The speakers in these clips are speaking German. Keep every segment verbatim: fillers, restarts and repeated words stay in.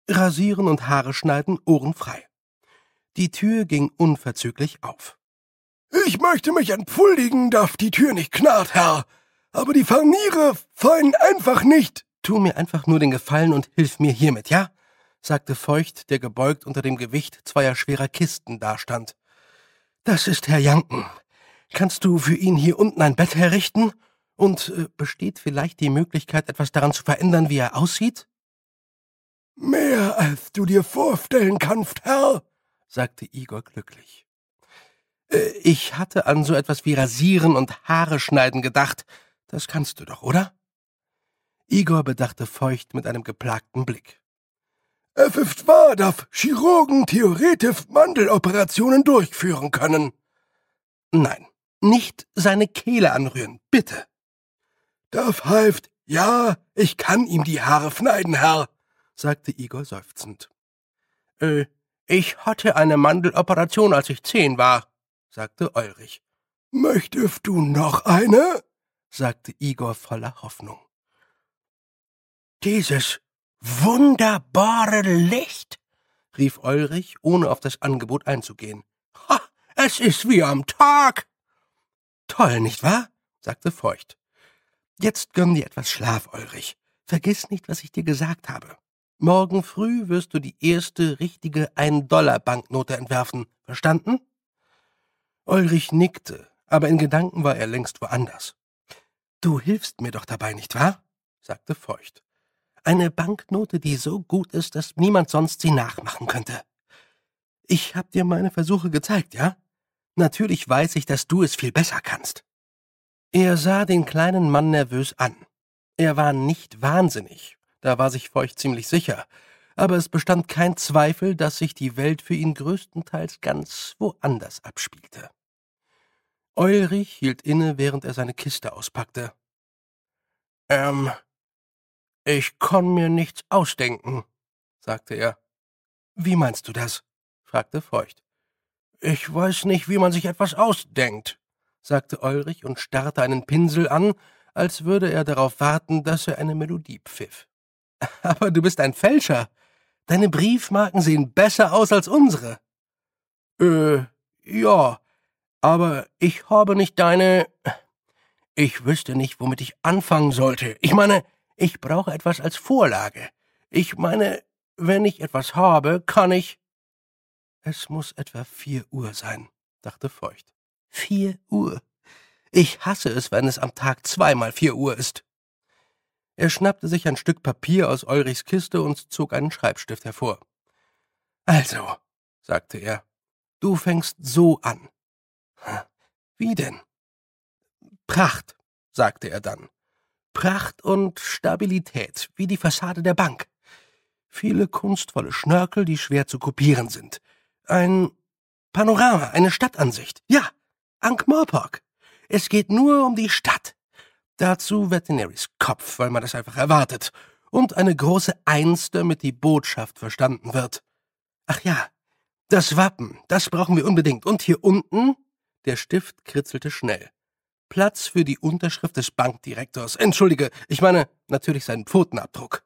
Rasieren und Haare schneiden, Ohren frei. Die Tür ging unverzüglich auf. »Ich möchte mich entschuldigen, dass die Tür nicht knarrt, Herr, aber die Furniere fallen einfach nicht.« »Tu mir einfach nur den Gefallen und hilf mir hiermit, ja?« sagte Feucht, der gebeugt unter dem Gewicht zweier schwerer Kisten dastand. »Das ist Herr Janken. Kannst du für ihn hier unten ein Bett herrichten? Und äh, besteht vielleicht die Möglichkeit, etwas daran zu verändern, wie er aussieht?« »Mehr, als du dir vorstellen kannst, Herr«, sagte Igor glücklich. Äh, »Ich hatte an so etwas wie Rasieren und Haare schneiden gedacht. Das kannst du doch, oder?« Igor bedachte Feucht mit einem geplagten Blick. »Es ist wahr, dass Chirurgen theoretisch Mandeloperationen durchführen können.« »Nein, nicht seine Kehle anrühren, bitte.« »Das heißt, ja, ich kann ihm die Haare schneiden, Herr«, sagte Igor seufzend. »Äh, ich hatte eine Mandeloperation, als ich zehn war«, sagte Ulrich. »Möchtest du noch eine?«, sagte Igor voller Hoffnung. »Dieses wunderbare Licht«, rief Ulrich, ohne auf das Angebot einzugehen. »Ha, es ist wie am Tag!« »Toll, nicht wahr?«, sagte Feucht. »Jetzt gönn dir etwas Schlaf, Ulrich. Vergiss nicht, was ich dir gesagt habe. Morgen früh wirst du die erste richtige Ein-Dollar-Banknote entwerfen. Verstanden?« Ulrich nickte, aber in Gedanken war er längst woanders. »Du hilfst mir doch dabei, nicht wahr?«, sagte Feucht. »Eine Banknote, die so gut ist, dass niemand sonst sie nachmachen könnte. Ich hab dir meine Versuche gezeigt, ja? Natürlich weiß ich, dass du es viel besser kannst.« Er sah den kleinen Mann nervös an. Er war nicht wahnsinnig, da war sich Feucht ziemlich sicher, aber es bestand kein Zweifel, dass sich die Welt für ihn größtenteils ganz woanders abspielte. Ulrich hielt inne, während er seine Kiste auspackte. »Ähm, ich kann mir nichts ausdenken«, sagte er. »Wie meinst du das?«, fragte Feucht. »Ich weiß nicht, wie man sich etwas ausdenkt«, sagte Ulrich und starrte einen Pinsel an, als würde er darauf warten, dass er eine Melodie pfiff. »Aber du bist ein Fälscher. Deine Briefmarken sehen besser aus als unsere.« »Äh, ja, aber ich habe nicht deine... Ich wüsste nicht, womit ich anfangen sollte. Ich meine, ich brauche etwas als Vorlage. Ich meine, wenn ich etwas habe, kann ich...« »Es muss etwa vier Uhr sein«, dachte Feucht. »Vier Uhr. Ich hasse es, wenn es am Tag zweimal vier Uhr ist.« Er schnappte sich ein Stück Papier aus Ulrichs Kiste und zog einen Schreibstift hervor. »Also«, sagte er, »du fängst so an.« »Wie denn?« »Pracht«, sagte er dann. »Pracht und Stabilität, wie die Fassade der Bank. Viele kunstvolle Schnörkel, die schwer zu kopieren sind. Ein Panorama, eine Stadtansicht. Ja, Ankh-Morpork. Es geht nur um die Stadt. Dazu Veterinaries Kopf, weil man das einfach erwartet. Und eine große Eins, damit die Botschaft verstanden wird. Ach ja, das Wappen, das brauchen wir unbedingt. Und hier unten...« Der Stift kritzelte schnell. »Platz für die Unterschrift des Bankdirektors. Entschuldige, ich meine natürlich seinen Pfotenabdruck.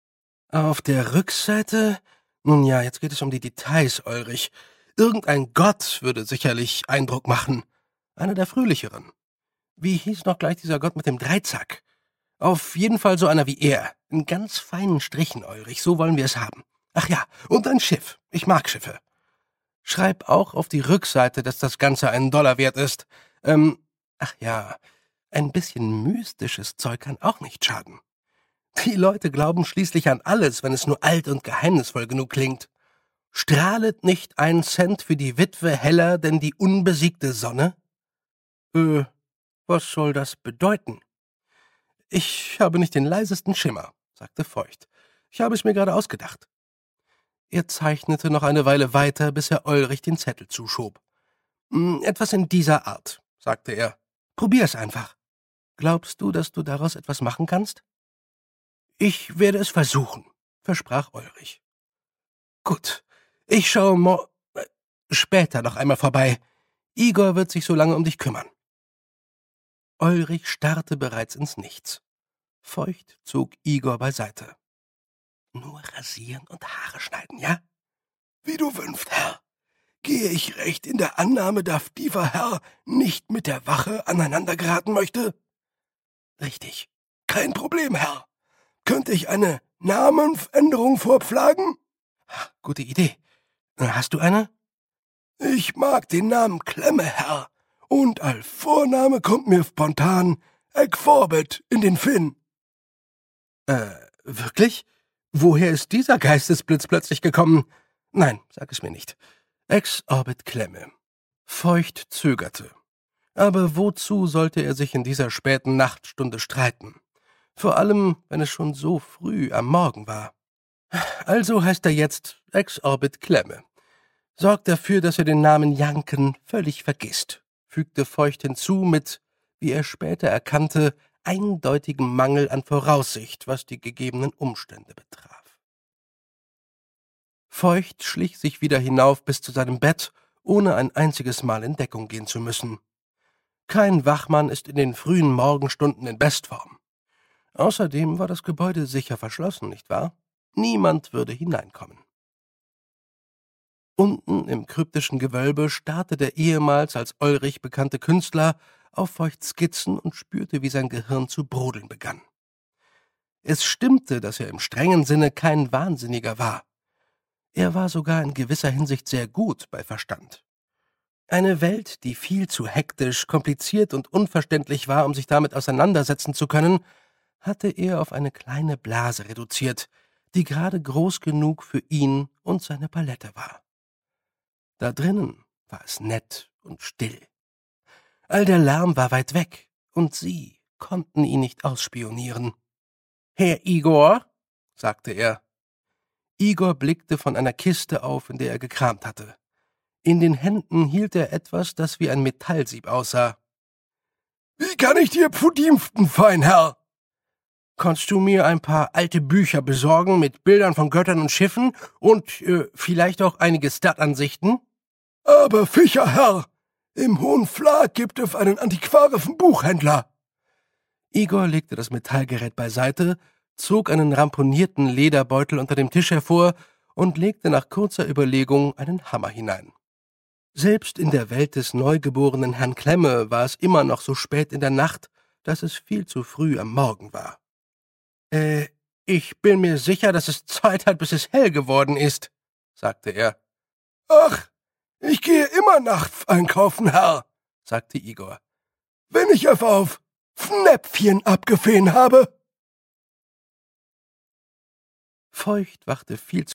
Auf der Rückseite... Nun ja, jetzt geht es um die Details, Ulrich. Irgendein Gott würde sicherlich Eindruck machen. Einer der fröhlicheren. Wie hieß noch gleich dieser Gott mit dem Dreizack? Auf jeden Fall so einer wie er. In ganz feinen Strichen, Ulrich, so wollen wir es haben. Ach ja, und ein Schiff. Ich mag Schiffe. Schreib auch auf die Rückseite, dass das Ganze einen Dollar wert ist. Ähm, ach ja, ein bisschen mystisches Zeug kann auch nicht schaden. Die Leute glauben schließlich an alles, wenn es nur alt und geheimnisvoll genug klingt. Strahlet nicht ein Cent für die Witwe heller denn die unbesiegte Sonne? Äh, was soll das bedeuten? Ich habe nicht den leisesten Schimmer, sagte Feucht. Ich habe es mir gerade ausgedacht. Er zeichnete noch eine Weile weiter, bis er Ulrich den Zettel zuschob. »Etwas in dieser Art«, sagte er. »Probier es einfach. Glaubst du, dass du daraus etwas machen kannst?« »Ich werde es versuchen«, versprach Ulrich. »Gut, ich schaue mo äh, später noch einmal vorbei. Igor wird sich so lange um dich kümmern.« Ulrich starrte bereits ins Nichts. Feucht zog Igor beiseite. Nur rasieren und Haare schneiden, ja? Wie du wünschst, Herr. Gehe ich recht in der Annahme, dass dieser Herr nicht mit der Wache aneinander geraten möchte? Richtig. Kein Problem, Herr. Könnte ich eine Namensänderung vorschlagen? Gute Idee. Hast du eine? Ich mag den Namen Klemme, Herr. Und als Vorname kommt mir spontan Eckforbet in den Sinn. Äh, wirklich? Woher ist dieser Geistesblitz plötzlich gekommen? Nein, sag es mir nicht. Ex-Orbit Klemme. Feucht zögerte. Aber wozu sollte er sich in dieser späten Nachtstunde streiten? Vor allem, wenn es schon so früh am Morgen war. Also heißt er jetzt Ex-Orbit Klemme. Sorgt dafür, dass er den Namen Janken völlig vergisst, fügte Feucht hinzu mit, wie er später erkannte, eindeutigem Mangel an Voraussicht, was die gegebenen Umstände betraf. Feucht schlich sich wieder hinauf bis zu seinem Bett, ohne ein einziges Mal in Deckung gehen zu müssen. Kein Wachmann ist in den frühen Morgenstunden in Bestform. Außerdem war das Gebäude sicher verschlossen, nicht wahr? Niemand würde hineinkommen. Unten im kryptischen Gewölbe starrte der ehemals als Ulrich bekannte Künstler auf Feuchts Skizzen und spürte, wie sein Gehirn zu brodeln begann. Es stimmte, dass er im strengen Sinne kein Wahnsinniger war. Er war sogar in gewisser Hinsicht sehr gut bei Verstand. Eine Welt, die viel zu hektisch, kompliziert und unverständlich war, um sich damit auseinandersetzen zu können, hatte er auf eine kleine Blase reduziert, die gerade groß genug für ihn und seine Palette war. Da drinnen war es nett und still. All der Lärm war weit weg, und sie konnten ihn nicht ausspionieren. »Herr Igor«, sagte er. Igor blickte von einer Kiste auf, in der er gekramt hatte. In den Händen hielt er etwas, das wie ein Metallsieb aussah. »Wie kann ich dir pfudiensten, Feinherr?« »Kannst du mir ein paar alte Bücher besorgen mit Bildern von Göttern und Schiffen und äh, vielleicht auch einige Stadtansichten?« »Aber Fischer, Herr, im Hohen Flag gibt es einen antiquarischen Buchhändler.« Igor legte das Metallgerät beiseite, zog einen ramponierten Lederbeutel unter dem Tisch hervor und legte nach kurzer Überlegung einen Hammer hinein. Selbst in der Welt des neugeborenen Herrn Klemme war es immer noch so spät in der Nacht, dass es viel zu früh am Morgen war. »Äh, ich bin mir sicher, dass es Zeit hat, bis es hell geworden ist«, sagte er. »Ach, ich gehe immer nachts einkaufen, Herr«, sagte Igor. »Wenn ich es auf Schnäpfchen abgefehen habe.« Feucht wachte viel